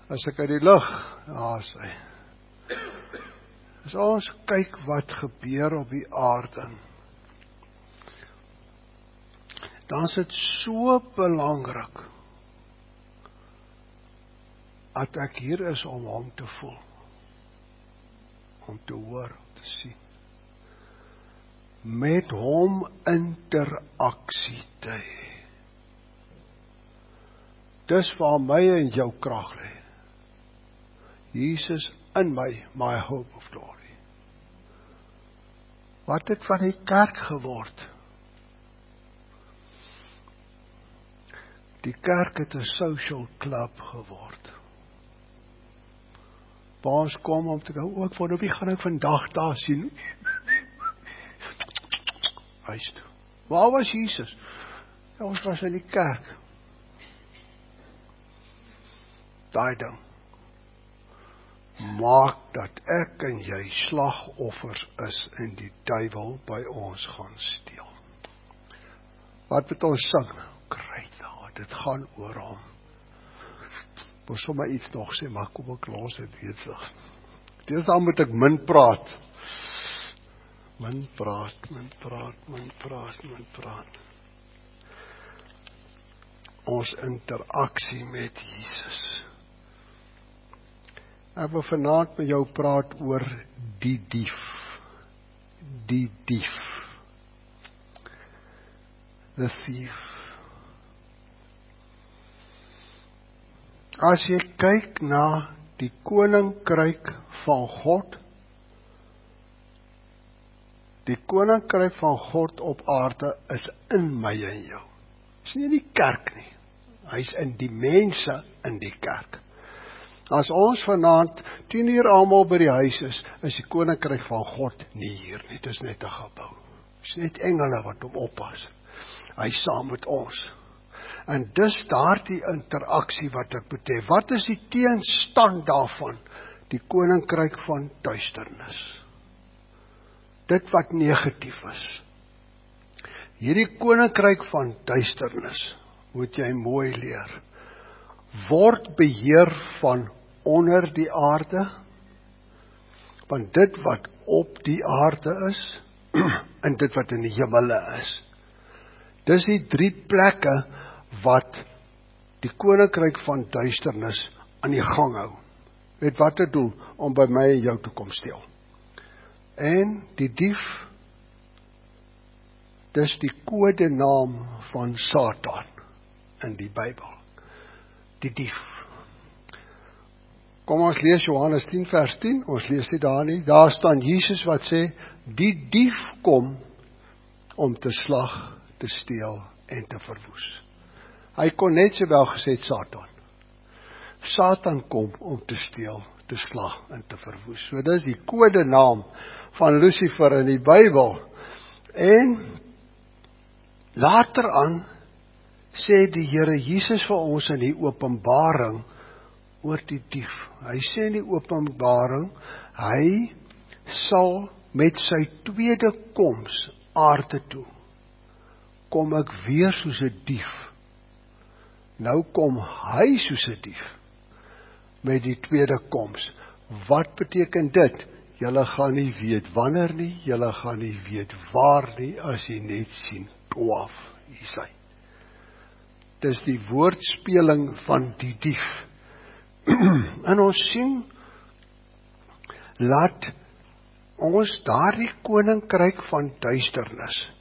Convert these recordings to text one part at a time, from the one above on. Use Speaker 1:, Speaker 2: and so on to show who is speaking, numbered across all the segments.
Speaker 1: As ek uit die lug, is hy. As ons kyk wat gebeur op die aarde, dan is dit so belangrik, dat ek hier is om hom te voel, om te hoor, om te sien, met hom interaksie te hê. Dis waar my en jou krag lê. Jesus in my hope of glory. Wat het van die kerk geword? Die kerk het 'n social club geword. Waar ons kom om te gaan, ook van wie gaan ek vandag daar sien? Huis toe. Waar was Jesus? Ja, ons was in die kerk. Daai ding maak dat ek en jy slagoffers is en die duiwel by ons gaan steel. Wat moet ons sing? Kry nou, dit gaan oor hom. Moet sommer iets nog sê, maar kom ek los het bezig. Deesdae moet ek min praat. Min praat. Ons interaksie met Jesus. Ek wil vanaand met jou praat oor die dief. Die dief. The thief. As jy kyk na die koninkryk van God, die koninkryk van God op aarde is in my en jou. Is nie in die kerk nie. Hy is in die mense in die kerk. As ons vanaand 10 uur almal by die huis is die koninkryk van God nie hier nie. Dit is net 'n gebou. Dit is net engele wat hom oppas. Hy is saam met ons. En dus daardie interaksie wat ek moet hê. Wat is die teenstand daarvan? Die koninkryk van duisternis. Dit wat negatief is. Hierdie koninkryk van duisternis, moet jy mooi leer, word beheer van onder die aarde, van dit wat op die aarde is, en dit wat in die hemele is. Dis die 3 plekke wat die koninkryk van duisternis aan die gang hou. Met wat 'n doel? Om by my en jou te kom steel. En die dief, dis die kodenaam van Satan in die Bybel. Die dief. Kom ons lees Johannes 10 vers 10, ons lees dit daar nie. Daar staan Jesus wat sê, die dief kom om te slag, te steel en te verwoes. Hy kon net sowel gesê Satan. Satan kom om te steel, te slag en te verwoes. So dis die kodenaam van Lucifer in die Bybel. En later aan sê die Here Jesus vir ons in die Openbaring oor die dief. Hy sê in die Openbaring, hy sal met sy tweede koms aarde toe, kom ek weer soos 'n dief. Nou kom hy soos 'n dief met die tweede koms. Wat beteken dit? Julle gaan nie weet wanneer nie, julle gaan nie weet waar nie, as jy net sien, toaf, hier is hy. Dis die woordspeling van die dief. En ons sien, laat ons daardie koninkryk van duisternis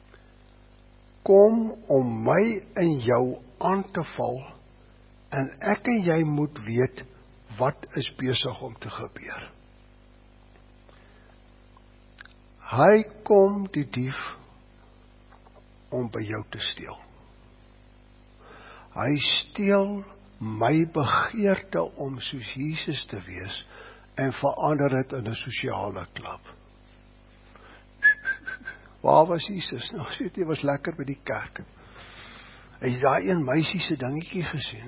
Speaker 1: kom om my en jou aan te val, en ek en jy moet weet, wat is besig om te gebeur. Hy kom, die dief, om by jou te steel. Hy steel my begeerte om soos Jesus te wees, en verander dit in 'n sosiale klub. Waar was Jesus? Nou, weet jy, was lekker by die kerk. Hy het daai een meisie se dingetjie gesien.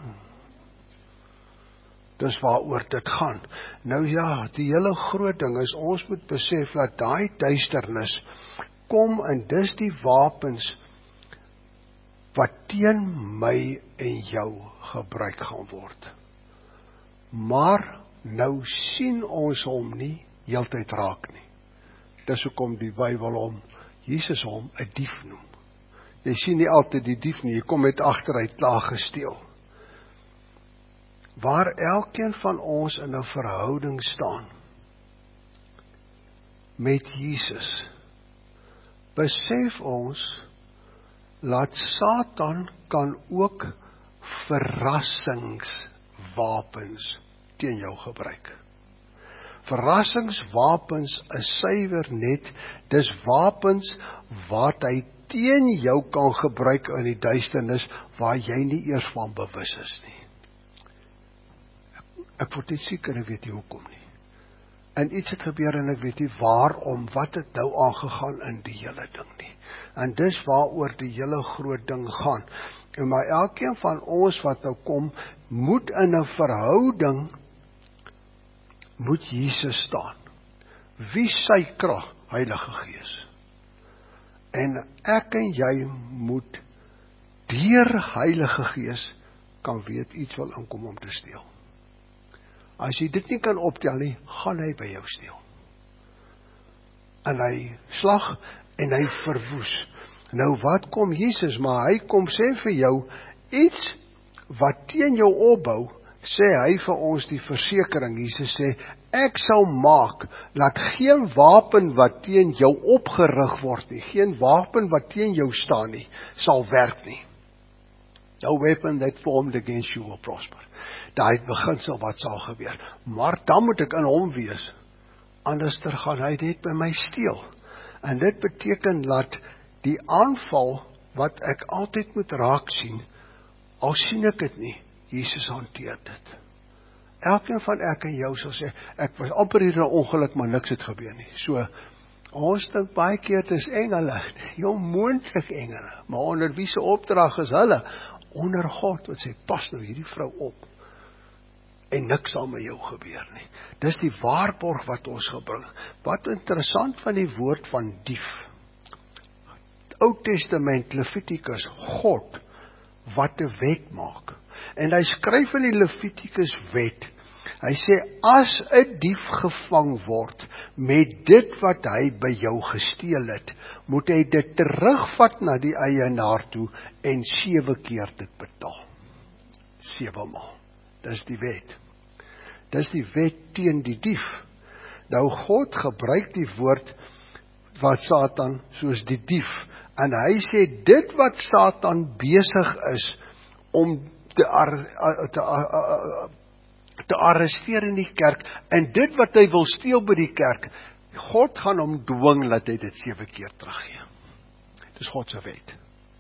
Speaker 1: Dis waaroor dit gaan. Nou ja, die hele groot ding is, ons moet besef dat daai duisternis kom, en dis die wapens wat teen my en jou gebruik gaan word. Maar nou sien ons hom nie heeltyd raak nie. Dis hoekom die Bybel hom, Jesus hom 'n dief noem. Jy sien nie altyd die dief nie, jy kom met agteruit klaar gesteel. Waar elkeen van ons in 'n verhouding staan met Jesus, besef ons, laat Satan kan ook verrassingswapens teen jou gebruik. Verrassingswapens is suiwer net, dis wapens wat hy teen jou kan gebruik in die duisternis, waar jy nie eers van bewus is nie. Ek word nie seker, ek weet nie hoekom nie. En iets het gebeur en ek weet nie waarom, wat het nou aangegaan in die hele ding nie. En dis waaroor die hele groot ding gaan. En maar elkeen van ons wat nou kom, moet in 'n verhouding, moet Jesus staan. Wie sy krag? Heilige Gees. En ek en jy moet deur Heilige Gees kan weet iets wil inkom om te steel. As jy dit nie kan optel nie, gaan hy by jou steel. En hy slag en hy verwoes. Nou wat kom Jesus, maar hy kom sê vir jou, iets wat teen jou opbou, sê hy vir ons die versekering. Jesus sê, ek sal maak, dat geen wapen wat teen jou opgerig word nie, geen wapen wat teen jou staan nie, sal werk nie. No weapon that formed against you will prosper. Daai beginsel wat sal gebeur. Maar dan moet ek in hom wees, anders gaan hy net by my steel. En dit beteken dat die aanval wat ek altyd moet raak sien, al sien ek dit nie, Jesus hanteer dit. Elkeen van ek en jou sal sê, ek was amper hier 'n ongeluk, maar niks het gebeur nie. So, ons dink baie keer dis engele, jou moontlik engele, maar onder wie se opdrag is hulle? Onder God, wat sê, pas nou hierdie vrou op, en niks sal met jou gebeur nie. Dis die waarborg wat ons gebring. Wat interessant van die woord van dief. Ou Testament, Levitikus, God, wat 'n wet maak. En hy skryf in die Levitikus wet, hy sê, as 'n dief gevang word, met dit wat hy by jou gesteel het, moet hy dit terugvat na die eienaar toe, en 7 keer dit betaal. 7 maal. Dis die wet. Dis die wet teen die dief. Nou God gebruik die woord wat Satan soos die dief. En hy sê dit wat Satan besig is om te arresteer in die kerk, en dit wat hy wil steel by die kerk, God gaan hom dwing dat hy dit 7 keer teruggee. Dis God se wet.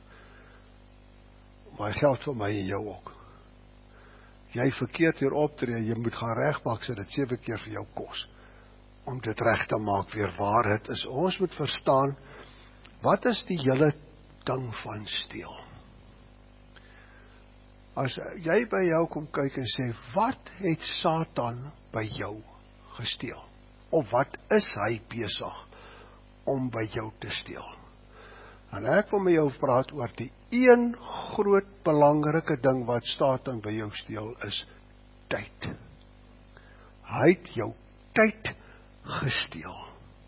Speaker 1: Maar hy geld vir my en jou ook. Jy verkeerd hier optree, jy moet gaan regmaak so dit 7 keer vir jou kos, om dit reg te maak weer waar het is. Ons moet verstaan, wat is die hele ding van steel? As jy by jou kom kyk en sê, wat het Satan by jou gesteel? Of wat is hy besig om by jou te steel? En ek wil met jou praat oor die een groot belangrike ding wat Satan by jou steel is tyd. Hy het jou tyd gesteel.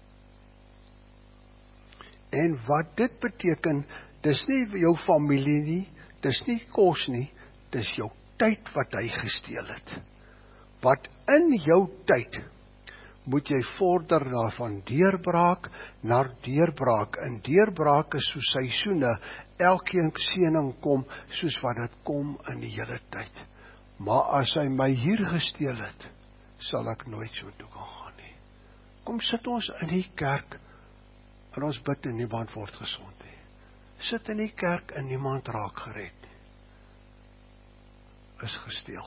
Speaker 1: En wat dit beteken, dis nie jou familie nie, dis nie kos nie, dis jou tyd wat hy gesteel het. Wat in jou tyd moet jy vorder van deurbraak na deurbraak. En deurbraak is soos seisoene, elkeen seëning kom soos wat dit kom in die hele tyd. Maar as hy my hier gesteel het, sal ek nooit so toe kan gaan nie. Kom sit ons in die kerk en ons bid en niemand word gesond nie. Sit in die kerk en niemand raak gered nie. Is gesteel.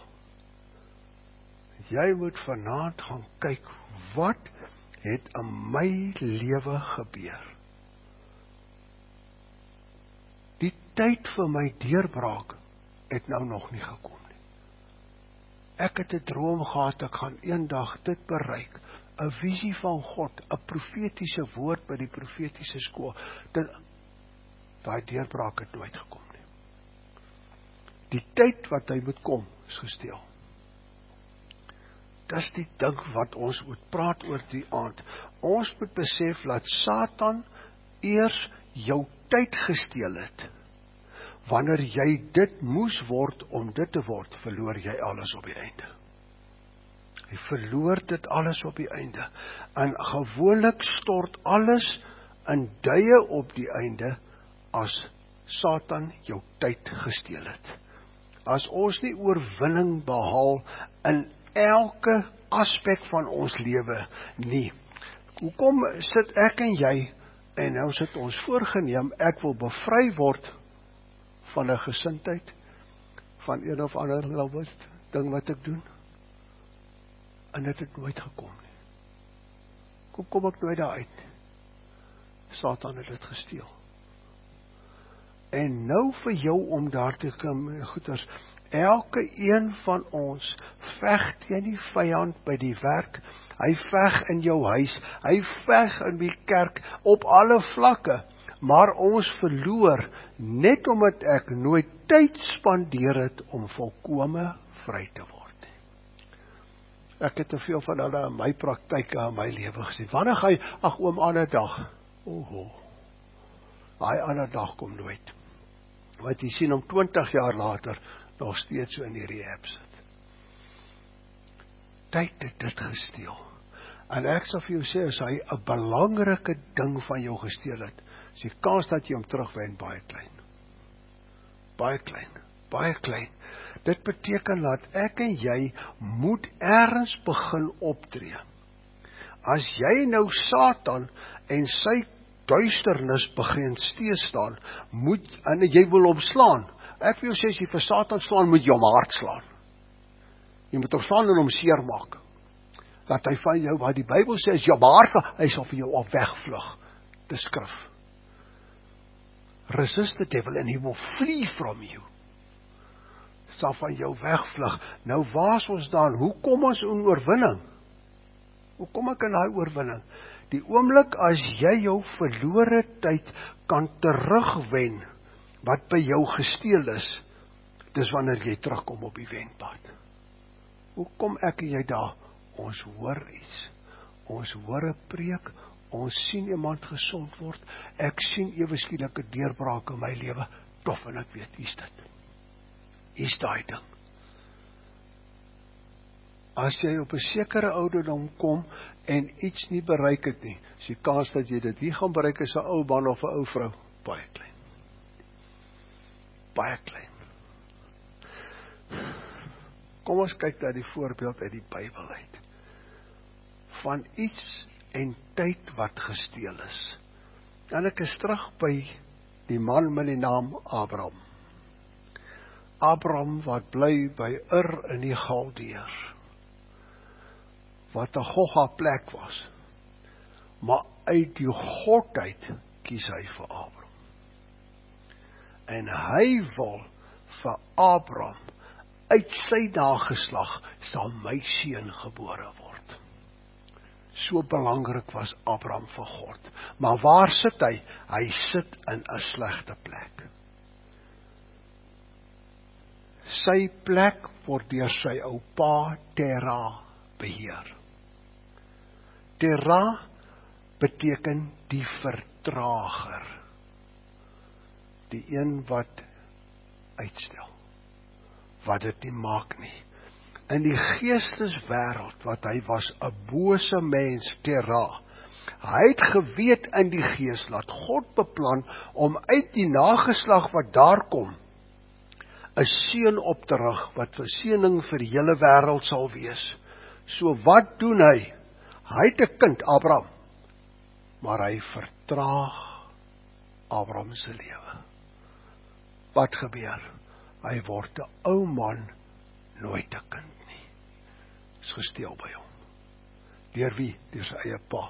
Speaker 1: Jy moet vanaand gaan kyk, wat het in my lewe gebeur? Die tyd vir my deurbraak het nou nog nie gekom nie. Ek het 'n droom gehad, ek gaan eendag dit bereik, 'n visie van God, 'n profetiese woord by die profetiese skool. Daai deurbraak het nooit gekom nie. Die tyd wat hy moet kom, is gesteel. dit is die ding wat ons moet praat oor die aand. Ons moet besef dat Satan eers jou tyd gesteel het. Wanneer jy dit moes word om dit te word, verloor jy alles op die einde. Jy verloor dit alles op die einde. En gewoonlik stort alles in duie op die einde as Satan jou tyd gesteel het. As ons nie oorwinning behaal in elke aspek van ons lewe nie. Hoekom sit ek en jy, en nou sit ons voorgenem, ek wil bevry word van 'n gesindheid, van een of ander ding wat ek doen, en dit het nooit gekom nie. Kom ek nooit daar uit nie. Satan het dit gesteel. En nou vir jou om daar te kom, goeders, elke een van ons veg teen die vyand by die werk, hy veg in jou huis, hy veg in die kerk, op alle vlakke, maar ons verloor, net omdat ek nooit tyd spandeer het om volkome vry te word. Ek het te veel van hulle in my praktyke in my lewe gesien. Wanneer ga jy, ag oom, ander dag, daai ander dag kom nooit. Wat jy sien om 20 jaar later, nog steeds so in die rehab sit. Tyd het dit gesteel. En ek sal vir jou sê, as hy 'n belangrike ding van jou gesteel het, is die kans dat jy hom terugwen baie klein. Baie klein, baie klein. Dit beteken dat ek en jy moet ergens begin optree. As jy nou Satan en sy duisternis begin staan, en jy wil hom slaan. Ek wil jou sê, as jy vir Satan slaan, moet jy hom hard slaan. Jy moet hom slaan en hom seermaak. Dat hy van jou, wat die Bybel sê, as jy hom hard, hy sal vir jou al wegvlug. Dis skrif. Resist the devil and he will flee from you. Sal van jou wegvlug. Nou waar is ons dan? Hoe kom ons in oorwinning? Hoe kom ek in daai oorwinning? Die oomblik as jy jou verlore tyd kan terugwen, wat by jou gesteel is, dis wanneer jy terugkom op die wenpad. Hoe kom ek en jy daar? Ons hoor iets. Ons hoor 'n preek, ons sien iemand gesond word, ek sien ewe skielik 'n deurbraak in my lewe, tof, en ek weet, hier's dit. Hier's daai ding. As jy op 'n sekere ouderdom kom en iets nie bereik het nie, is die kans dat jy dit nie gaan bereik as 'n ou man of 'n ou vrou, baie klein. Baie klein. Kom ons kyk na die voorbeeld uit die Bybel uit. Van iets en tyd wat gesteel is. En ek is terug by die man met die naam Abraham. Abraham wat bly by Ur in die Galdeer. Wat 'n gogga plek was. Maar uit die godheid kies hy vir Abraham. En hy wil vir Abraham, uit sy nageslag sal my seun gebore word. So belangrik was Abraham vir God. Maar waar sit hy? Hy sit in 'n slegte plek. Sy plek word deur sy oupa Terah beheer. Terah beteken die vertrager. Die een wat uitstel. Wat dit nie maak nie. In die geesteswêreld wat hy was, 'n bose mens, Terah. Hy het geweet in die gees dat God beplan om uit die nageslag wat daar kom, 'n seun op te rig wat verseëning vir die hele wêreld sal wees. So wat doen hy? Hy het 'n kind, Abraham, maar hy vertraag Abraham se lewe. Wat gebeur? Hy word 'n ou man, nooit 'n kind nie. Is gesteel by hom. Deur wie? Deur sy eie pa.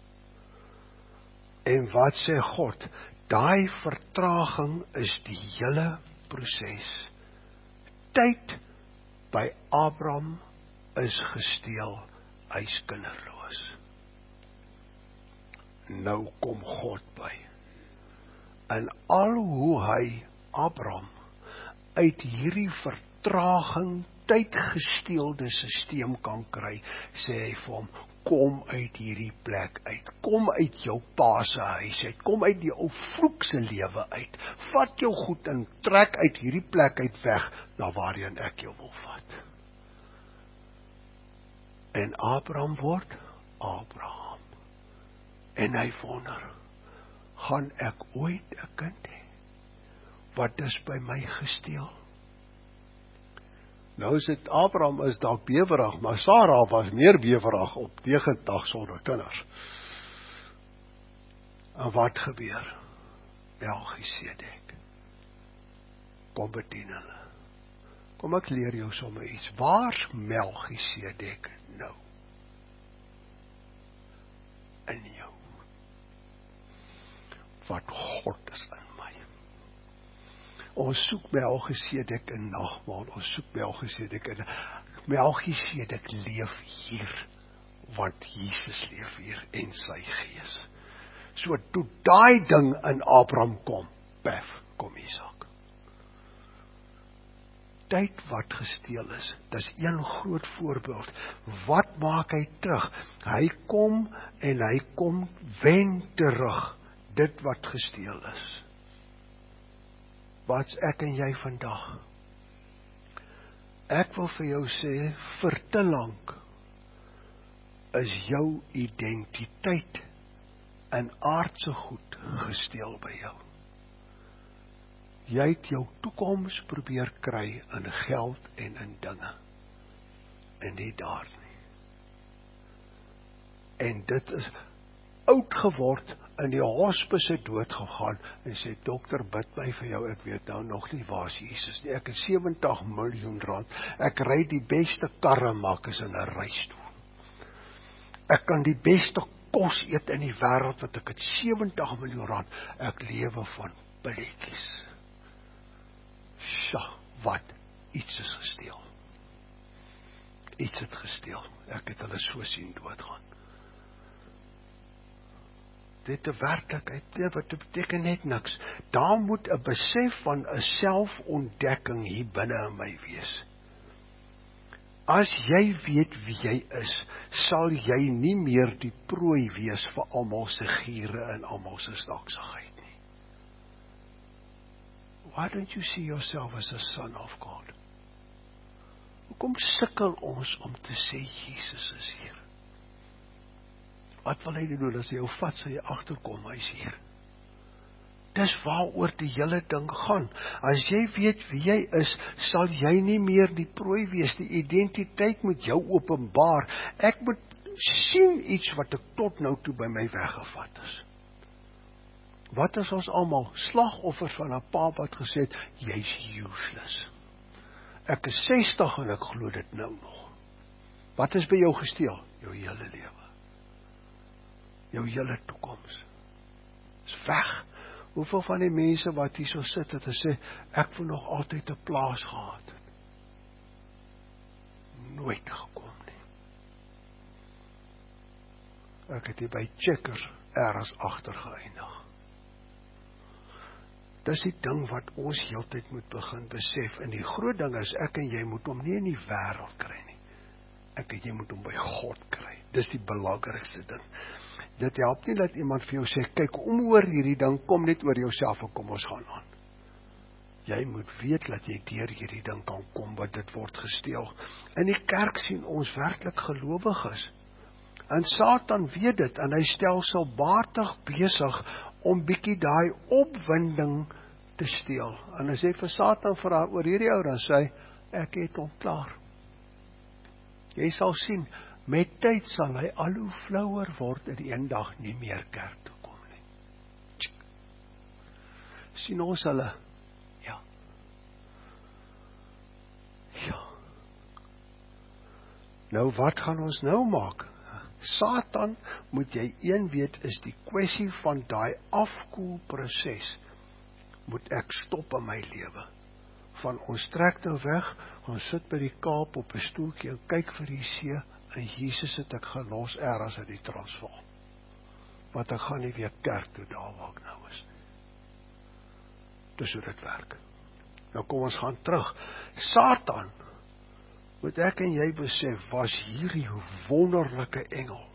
Speaker 1: En wat sê God? Daai vertraging is die hele proses. Tyd by Abraham is gesteel, hy's kinderloos. Nou kom God by. En al hoe hy Abraham uit hierdie vertraging tydgesteelde stelsel kan kry, sê hy vir hom, kom uit hierdie plek uit, kom uit jou pa se huis uit, kom uit die ou vloekse lewe uit, vat jou goed en trek uit hierdie plek uit weg, na waarheen ek jou wil vat. En Abraham word Abraham. En hy wonder, gaan ek ooit 'n kind hê? Wat is by my gesteel? Nou is dit, Abraham is dalk bewerig, maar Sarah was meer bewerig op 90 sonder kinders. En wat gebeur? Melchisedek. Kom bedien hulle. Kom ek leer jou sommer iets. Waar's Melchisedek nou? In jou. Wat God is in my. Ons soek Melchisedek in nagmaal, ons soek Melchisedek in. Melchisedek leef hier, want Jesus leef hier en sy gees. So toe daai ding in Abraham kom, pef, kom Isak. Tyd wat gesteel is, dis een groot voorbeeld. Wat maak hy terug? Hy kom en hy kom wen terug, dit wat gesteel is. Wat's ek en jy vandag? Ek wil vir jou sê, vir te lank is jou identiteit in aardse goed gesteel by jou. Jy het jou toekoms probeer kry in geld en in dinge. En nie daar nie. En dit is oud geword, in die hospisse doodgegaan, en sê, dokter, bid my vir jou, ek weet nou nog nie waar is Jesus nie, ek het 70 miljoen rand, ek ry die beste karre, maak is in 'n reisstoel. Ek kan die beste kos eet in die wêreld, want ek het 70 miljoen rand, ek lewe van billetjies. Sja, wat? Iets is gesteel. Iets het gesteel. Ek het hulle so sien doodgaan. Dit 'n werklikheid, wat beteken net niks. Daar moet 'n besef van 'n selfontdekking hier binne in my wees. As jy weet wie jy is, sal jy nie meer die prooi wees vir almal se giere en almal se staksigheid nie. Why don't you see yourself as a son of God? Hoekom sukkel ons om te sê Jesus is hier? Wat wil hy doen as hy jou vat, sal jy agterkom, hy is hier. Dis waaroor die hele ding gaan. As jy weet wie jy is, sal jy nie meer die prooi wees. Die identiteit moet jou openbaar. Ek moet sien iets wat ek tot nou toe by my weggevat is. Wat is ons almal? Slagoffers van 'n pa wat gesê het, jy's useless. Ek is 60 en ek glo dit nou nog. Wat is by jou gesteel? Jou hele lewe. Jou hele toekoms. Is weg. Hoeveel van die mense wat hier so sit het en sê, ek wil nog altyd 'n plaas gehad het. Nooit gekom nie. Ek het hier by Checkers ergens agter geëindig. Dis die ding wat ons heeltyd moet begin besef. En die groot ding is, ek en jy moet hom nie in die wêreld kry nie. Ek en jy moet hom by God kry. Dis die belangrikste ding. Dit help nie dat iemand vir jou sê, kyk, oor hierdie ding, kom net oor jouself en kom ons gaan aan. Jy moet weet dat jy deur hierdie ding kan kom, wat dit word gesteel. In die kerk sien ons werklik gelowiges. En Satan weet dit, en hy stelselmatig besig om bietjie daai opwinding te steel. En as hy vir Satan vra oor hierdie ou, dan sê hy, ek het hom klaar. Jy sal sien, met tyd sal hy al hoe flouer word en eendag nie meer kerk toe kom nie. Sien ons hulle? Ja. Ja. Nou wat gaan ons nou maak? Satan, moet jy een weet, is die kwessie van daai afkoelproses, moet ek stop in my lewe. Van ons trek nou weg, ons sit by die Kaap op 'n stoeltjie en kyk vir die see, en Jesus het ek gelos ergens in die Transvaal. Want ek gaan nie weer kerk toe daar waar ek nou is. Dis hoe dit werk. Nou kom ons gaan terug. Satan Moet ek en jy besef, was hierdie wonderlike engel.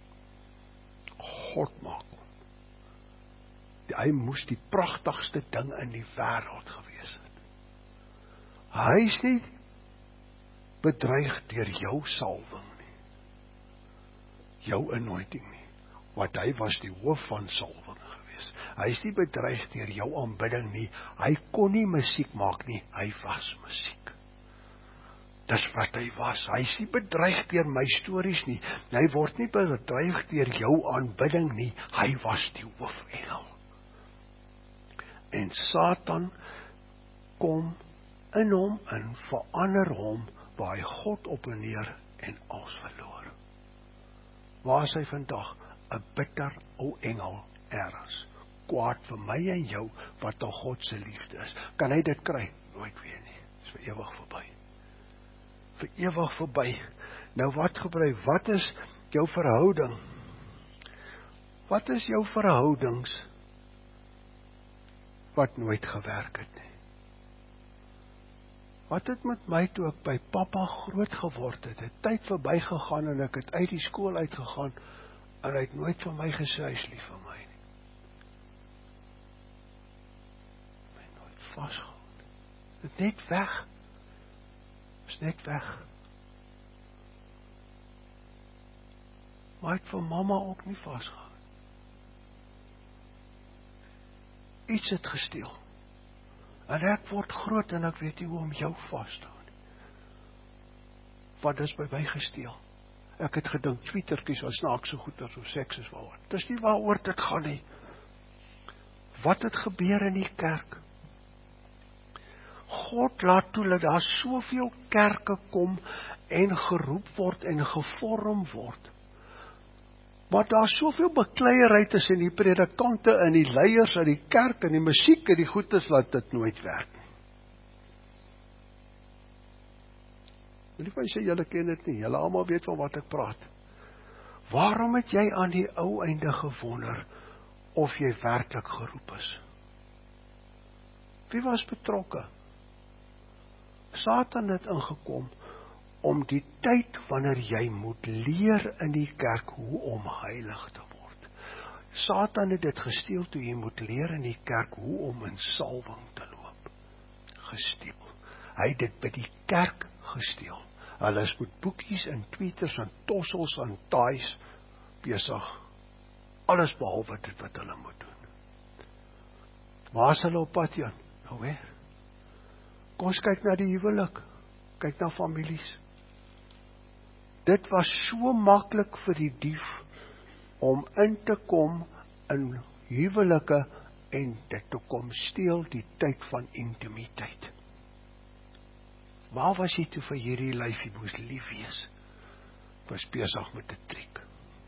Speaker 1: God maak hom. Hy moes die pragtigste ding in die wêreld gewees het. Hy is nie bedreig deur jou salwing nie. Jou anointing nie. Want hy was die hoof van salwing gewees. Hy is nie bedreig deur jou aanbidding nie. Hy kon nie musiek maak nie, hy was musiek. Dis wat hy was. Hy is nie bedreig deur my stories nie. Hy word nie bedreig deur jou aanbidding nie. Hy was die hoofengel. En Satan kom in hom en verander hom waar hy God op en neer en als verloor. Waar is hy vandag? 'n bitter ou engel ergens. Kwaad vir my en jou wat al God se liefde is. Kan hy dit kry? Nooit weer nie. Dis vir ewig verby. Vir ewig verby. Nou wat gebeur? Wat is jou verhouding? Wat is jou verhoudings wat nooit gewerk het nie? Wat het met my toe ek by pappa groot geword het? Het tyd verby gegaan en ek het uit die skool uitgegaan en hy het nooit vir my gesê hy is lief vir my nie. Hy het nooit vasgehou. Dit is net weg. Is net weg. Maar ek het vir mamma ook nie vasgehou. Iets het gesteel. En ek word groot en ek weet nie hoe om jou vas te hou nie. Wat is by my gesteel? Ek het gedink tweetertjies was snaakse goeie so seks is waaroor. Dis nie waaroor dit gaan nie. Wat het gebeur in die kerk? God laat toe dat daar soveel kerke kom en geroep word en gevorm word. Maar daar soveel bekleierery tussen die predikante en die leiers uit die kerk en die musiek en die goedes laat dit nooit werk nie. Wil nie vir my sê julle ken dit nie, julle almal weet van wat ek praat. Waarom het jy aan die ou einde gewonder of jy werklik geroep is? Wie was betrokke? Satan het ingekom om die tyd wanneer jy moet leer in die kerk hoe om heilig te word. Satan het dit gesteel toe jy moet leer in die kerk hoe om in salwing te loop. Gesteel. Hy het dit by die kerk gesteel. Hulle is met boekies en tweeters en tossels en taais besig. Alles behalwe dit wat hulle moet doen. Waar is hulle op pad, Jan? Nou weer. Kom ons kyk na die huwelik. Kyk na families. Dit was so maklik vir die dief om in te kom in huwelike en dit te kom steel die tyd van intimiteit. Waar was jy toe vir hierdie lyfie moes lief wees? Was besig met 'n triek.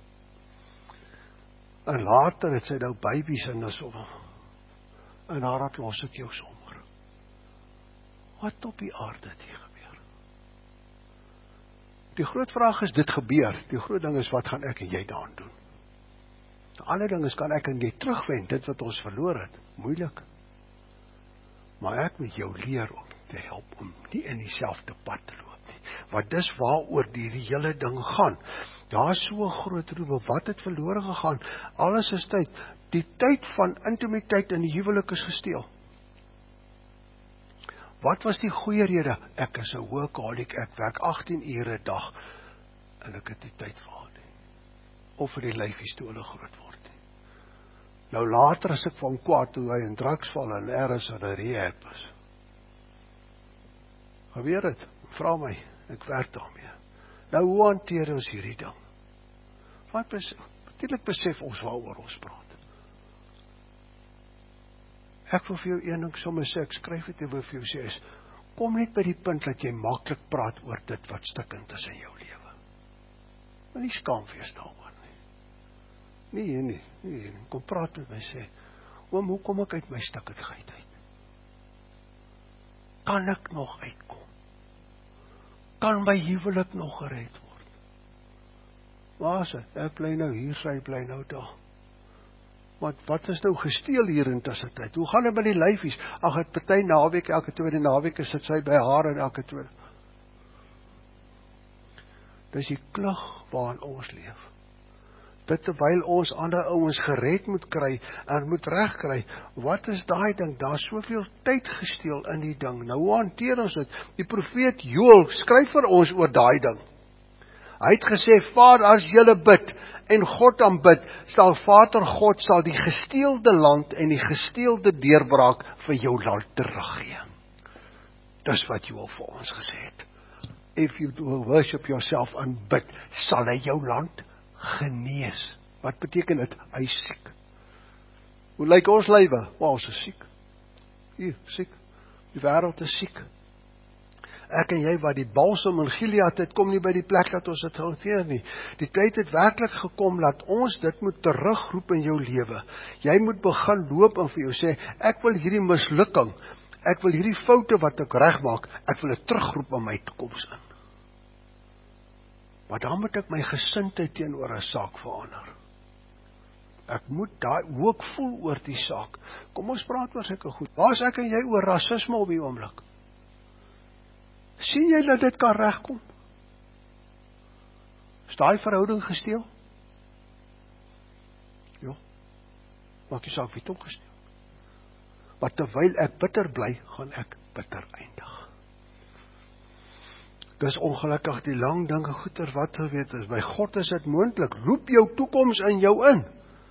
Speaker 1: En later het sy nou babies en so. En haar los ek jou sommer. Wat op die aarde het hier gebeur? Die groot vraag is, dit gebeur. Die groot ding is, wat gaan ek en jy daaraan doen? Die ander ding is, kan ek en jy terugwen, dit wat ons verloor het? Moeilik. Maar ek moet jou leer om te help, om nie in dieselfde pad te loop nie. Want dis waaroor die hele ding gaan. Daar is so 'n groot roep, wat het verlore gegaan? Alles is tyd. Die tyd van intimiteit in die huwelik is gesteel. Wat was die goeie rede? Ek is 'n workaholic, ek werk 18 ure 'n dag en ek het nie tyd vir haar nie. Of vir die lyfies toe hulle groot word nie. Nou later as ek van kwaad toe hy in drugs val en ergens in 'n rehab is. Gebeur dit? Vra my, ek werk daarmee. Nou hoe hanteer ons hierdie ding? Want natuurlik besef ons waaroor ons praat. Ek wil vir jou een ding sommer sê, ek skryf dit en wil vir jou sê is, kom net by die punt dat jy maklik praat oor dit wat stikkend is in jou lewe. Maar nie skaam wees daaroor nie. Nee, kom praat met my sê, oom, hoe kom ek uit my stikkendheid uit? Kan ek nog uitkom? Kan my huwelik nog gered word? Waar is dit? Ek bly nou hier, sy bly nou daar. Maar wat is nou gesteel hier in tussentyd? Hoe gaan dit met die lyfies? Ag, het party naweek, elke tweede naweek sit sy by haar en elke tweede. Dis die klug waarin ons leef. Dit terwyl ons ander ouens gered moet kry en moet regkry. Wat is daai ding? Daar's soveel tyd gesteel in die ding. Nou hoe hanteer ons dit? Die profeet Joël skryf vir ons oor daai ding. Hy het gesê, Vader, as julle bid en God aanbid, sal Vader God sal die gesteelde land en die gesteelde deurbraak vir jou land teruggee. Dis wat Joël vir ons gesê het. If you will worship yourself and bid, sal hy jou land genees. Wat beteken dit? Hy is siek. Hoe lyk ons lywe? Ons is siek. Hier, siek. Die wêreld is siek. Ek en jy wat die balsam in Gilead het, kom nie by die plek dat ons dit hanteer nie. Die tyd het werklik gekom dat ons dit moet terugroep in jou lewe. Jy moet begin loop en vir jou sê, ek wil hierdie mislukking, ek wil hierdie foute wat ek regmaak, ek wil dit terugroep in my toekoms in. Maar dan moet ek my gesindheid teenoor 'n saak verander. Ek moet daai hoe ek voel oor die saak. Kom ons praat oor sulke goed. Waar is ek en jy oor rasisme op die oomblik? Sien jy dat dit kan regkom? Is daai verhouding gesteel? Ja. Maak nie saak wie het hom gesteel. Maar terwyl ek bitter bly, gaan ek bitter eindig. Dis ongelukkig die lang dinge goeie wat geweet is. By God is dit moontlik. Roep jou toekoms in jou in.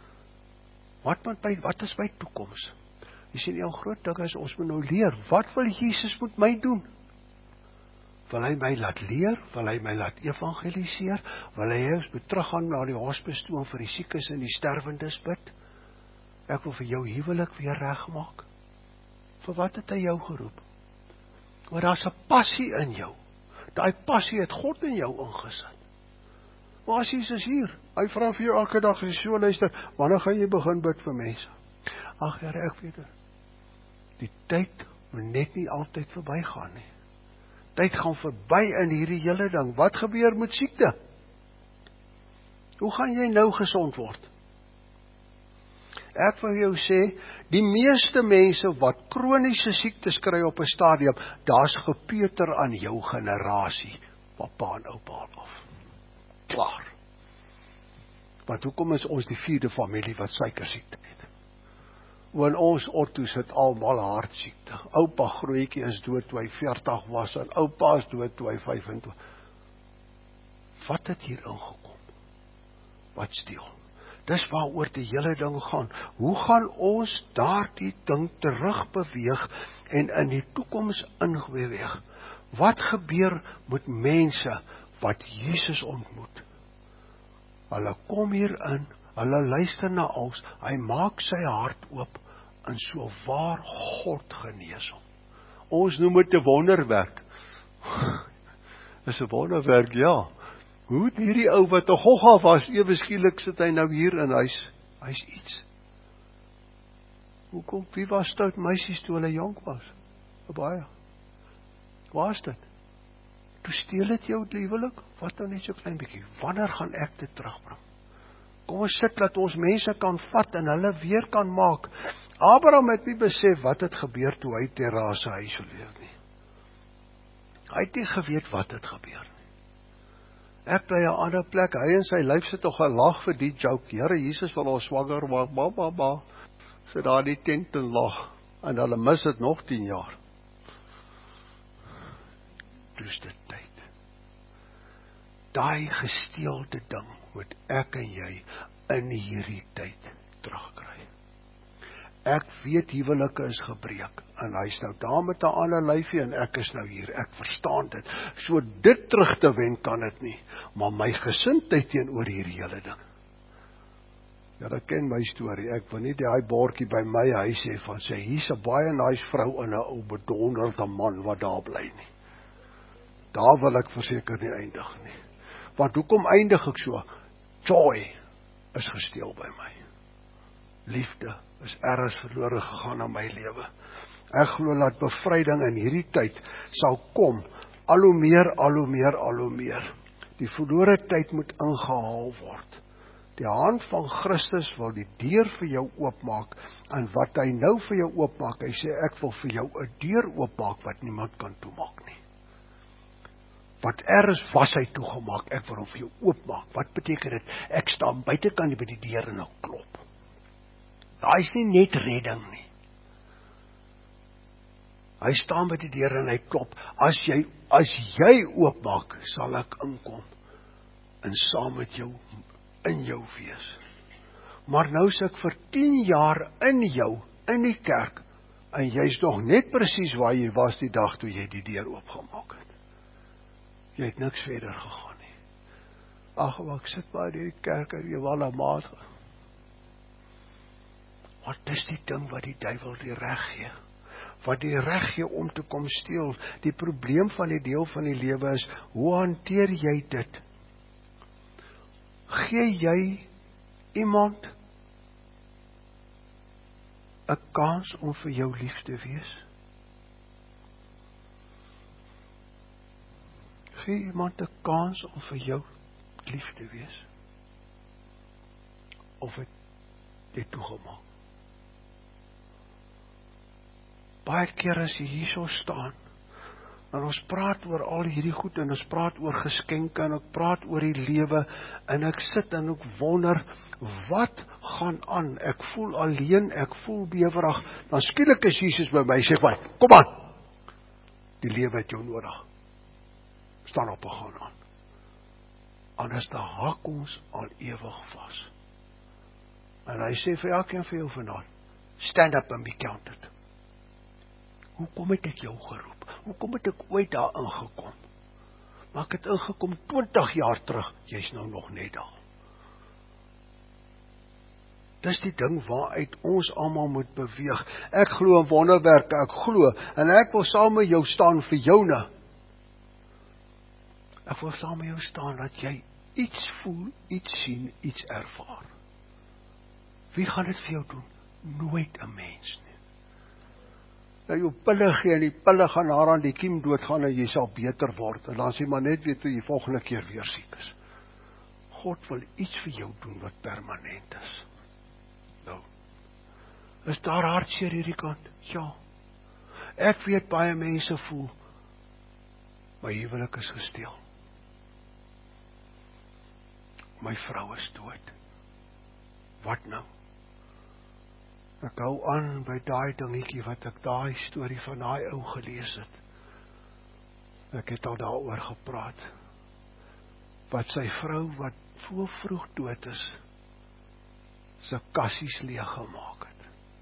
Speaker 1: Wat is my toekoms? Jy sien, jou groot ding is, ons moet nou leer, wat wil Jesus met my doen? Wil hy my laat leer? Wil hy my laat evangeliseer? Wil hy ons moet teruggaan na die hospice toe en vir die siekes en die sterwendes bid? Ek wil vir jou huwelik weer regmaak. Vir wat het hy jou geroep? Want daar's 'n passie in jou. Daai passie het God in jou ingesit. Maar as Jesus hier, hy vra vir jou elke dag, as jy so luister, wanneer gaan jy begin bid vir mense? Ag Here, ek weet dit. Die tyd moet net nie altyd verbygaan nie. Tyd gaan verby in hierdie hele ding. Wat gebeur met siekte? Hoe gaan jy nou gesond word? Ek wil jou sê, die meeste mense wat kroniese siektes kry op 'n stadium, daar's gepeuter aan jou generasie, papa en oupa af. Klaar. Want hoekom is ons die 4de familie wat suikersiekte het? Want ons Otto's het almal hartsiekte. Oupa grootjie is dood toe hy 40 was en oupa is dood toe hy 25. Wat het hier ingekom? Wat steel? Dis waaroor die hele ding gaan. Hoe gaan ons daardie ding terugbeweeg en in die toekoms ingeweeg? Wat gebeur met mense wat Jesus ontmoet? Hulle kom hier in, hulle luister na ons, hy maak sy hart oop, en so waar God genees hom. Ons noem dit 'n wonderwerk. Dis 'n wonderwerk, ja. Hoe het hierdie ou wat 'n gogga was, ewe skielik sit hy nou hier in huis? Hy's iets. Hoekom? Wie was stout meisies toe hulle jonk was? Baie. Waar is dit? Toe steel dit jou huwelik? Wat nou net so klein bietjie? Wanneer gaan ek dit terugbring? Kom ons sit dat ons mense kan vat en hulle weer kan maak. Abraham het nie besef wat het gebeur toe hy terrasse geïsoleer nie. Hy het nie geweet wat het gebeur nie. Ek bly 'n ander plek, hy en sy lyf sit toch 'n lag vir die joke. Here Jesus wil ons swanger maak, ba. Sit daar die tent en lag. En hulle mis dit nog 10 jaar. Dus dit tyd. Daai gesteelde ding moet ek en jy in hierdie tyd terugkry. Ek weet huwelike is gebreek, en hy is nou daar met 'n ander lyfie, en ek is nou hier, ek verstaan dit. So dit terug te wen kan dit nie, maar my gesindheid teenoor hierdie hele ding. Julle ken my storie, ek wil nie die bordjie by my huis hê van sê, hier's 'n baie nice vrou en 'n ou bedonderde man wat daar bly nie. Daar wil ek verseker nie eindig nie. Want hoekom eindig ek so? Joy is gesteel by my. Liefde is ergens verlore gegaan in my lewe. Ek glo dat bevryding in hierdie tyd sal kom, al hoe meer. Die verlore tyd moet ingehaal word. Die hand van Christus wil die deur vir jou oopmaak, en wat hy nou vir jou oopmaak, hy sê ek wil vir jou 'n deur oopmaak wat niemand kan toemaak nie. Want ergens was hy toegemaak, ek wil hom vir jou oopmaak. Wat beteken dit? Ek staan buitekant by die deur en ek klop. Daar is nie net redding nie. Hy staan by die deur en hy klop. As jy oopmaak, sal ek inkom en saam met jou, in jou wees. Maar nou is ek vir 10 jaar in jou, in die kerk, en jy's nog net presies waar jy was die dag toe jy die deur oopgemaak het. Jy het niks verder gegaan nie. Ag, ek sit maar in die kerk en jy wal 'n maat. Wat is die ding wat die duiwel die reg gee? Wat die reg gee om te kom steel? Die probleem van die deel van die lewe is, hoe hanteer jy dit? Gee jy iemand 'n kans om vir jou lief te wees? Gee iemand 'n kans om vir jou lief te wees? Of het jy toegemaak? Baie keer as jy hierso staan, en ons praat oor al hierdie goed, en ons praat oor geskenke, en ek praat oor die lewe, en ek sit en ek wonder, wat gaan aan? Ek voel alleen, ek voel bewerig, dan skielik is Jesus by my, sê my, kom aan, die lewe het jou nodig, staan op en gaan aan, anders dan hak ons al ewig vas, en hy sê vir elkeen vir jou vanaand, stand up and be counted. Hoekom het ek jou geroep? Hoekom het ek ooit daar ingekom? Maar ek het ingekom 20 jaar terug, jy's nou nog net daar. Dis die ding waaruit ons almal moet beweeg. Ek glo in wonderwerke, ek glo, en ek wil saam met jou staan vir joune. Ek wil saam met jou staan, dat jy iets voel, iets sien, iets ervaar. Wie gaan dit vir jou doen? Nooit 'n mens nie. Nou jou pille gee en die pille gaan daaraan die kiem doodgaan en jy sal beter word. En dan sê maar net weet hoe jy volgende keer weer siek is. God wil iets vir jou doen wat permanent is. Nou, is daar hartseer hierdie kant? Ja. Ek weet baie mense voel, my huwelik is gesteel. My vrou is dood. Wat nou? Ek hou aan by daai dingetjie wat ek daai storie van daai ou gelees het. Ek het al daaroor gepraat. Wat sy vrou wat so vroeg dood is, sy kassies leeg gemaak het.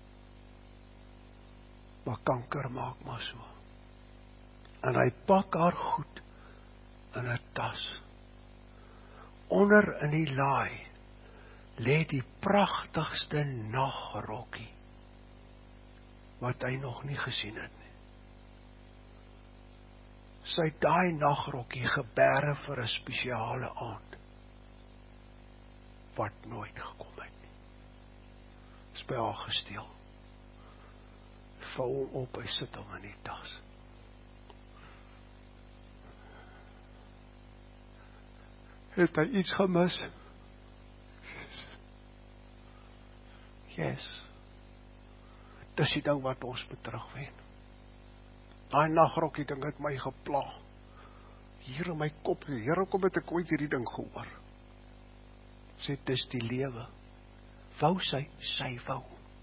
Speaker 1: Maar kanker maak maar so. En hy pak haar goed in 'n tas. Onder in die laai lê die pragtigste nagrokkie wat hy nog nie gesien het nie. Sy het daai nagrokkie geberre vir 'n spesiale aand wat nooit gekom het nie. Is by haar gesteel. Vou hom op, hy sit hom in die tas. Het hy iets gemis? Yes. Dis die ding wat ons moet terugwen. Daai nagrokkie ding het my gepla. Hier in my kop, Here, kom het ek ooit hierdie ding gehoor. Sê, dis die lewe. Wou sy wou.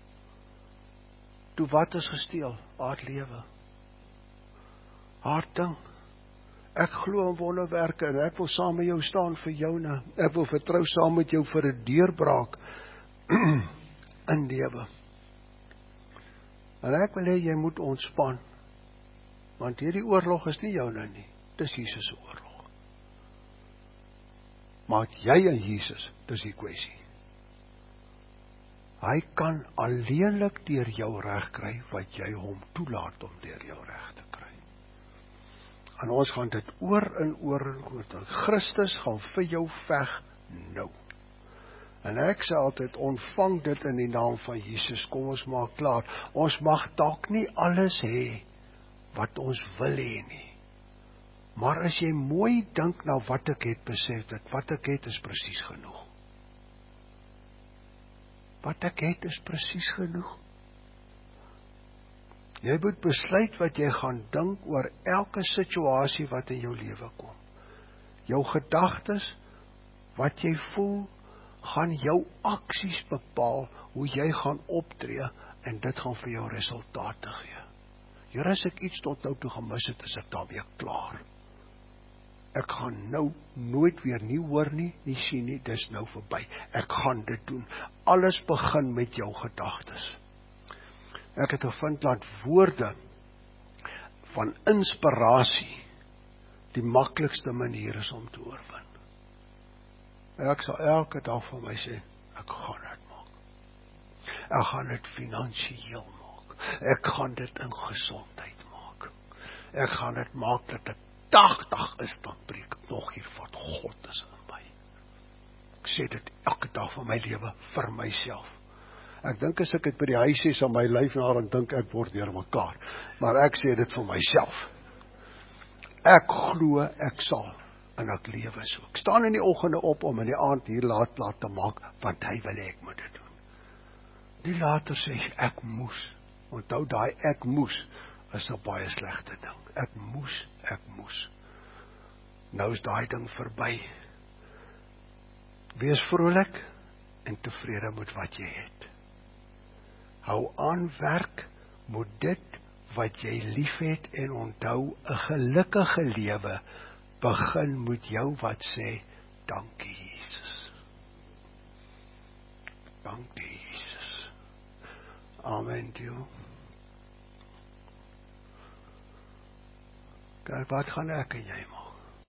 Speaker 1: Toe wat is gesteel? Haar lewe. Haar ding. Ek glo in wonderwerke en ek wil saam met jou staan vir joune. Ek wil vertrou saam met jou vir 'n deurbraak in lewe. En ek wil hê jy moet ontspan. Want hierdie oorlog is nie joune nie. Dis Jesus se oorlog. Maar jy en Jesus, dis die kwessie. Hy kan alleenlik deur jou reg kry wat jy hom toelaat om deur jou reg te kry. En ons gaan dit oor en oor. Christus gaan vir jou veg nou. En ek sê altyd, ontvang dit in die naam van Jesus. Kom ons maak klaar. Ons mag dalk nie alles hê wat ons wil hê nie. Maar as jy mooi dink na wat ek het, besef dit, wat ek het is presies genoeg. Wat ek het is presies genoeg. Jy moet besluit wat jy gaan dink oor elke situasie wat in jou lewe kom. jou gedagtes, wat jy voel, gaan jou aksies bepaal, hoe jy gaan optree, en dit gaan vir jou resultate gee. Here, as ek iets tot nou toe gemis het, is ek daarmee klaar. Ek gaan nou nooit weer nie hoor nie sien nie, dis nou verby. Ek gaan dit doen. Alles begin met jou gedagtes. Ek het gevind dat woorde van inspirasie die maklikste manier is om te oorwin. Ek sal elke dag vir my sê, ek gaan dit maak. Ek gaan dit finansiëel maak. Ek gaan dit in gesondheid maak. Ek gaan dit maak dat ek 80 is, dan preek ek nog hier wat God is in my. Ek sê dit elke dag van my lewe vir myself. Ek dink as ek dit by die huis sê, sal my lyf na en dink ek word deur mekaar. Maar ek sê dit vir myself. Ek glo ek sal, en ek lewe so. Ek staan in die oggende op om in die aand hier laat te maak, want hy wil hê ek moet dit doen. Nie later sê ek moes. Onthou daai ek moes is 'n baie slegte ding. Ek moes. Nou is daai ding verby. Wees vrolik en tevrede met wat jy het. Hou aan werk met dit wat jy liefhet en onthou 'n gelukkige lewe begin met jou wat sê, dankie Jesus. Dankie Jesus. Amen toe. Wat gaan ek en jy maak?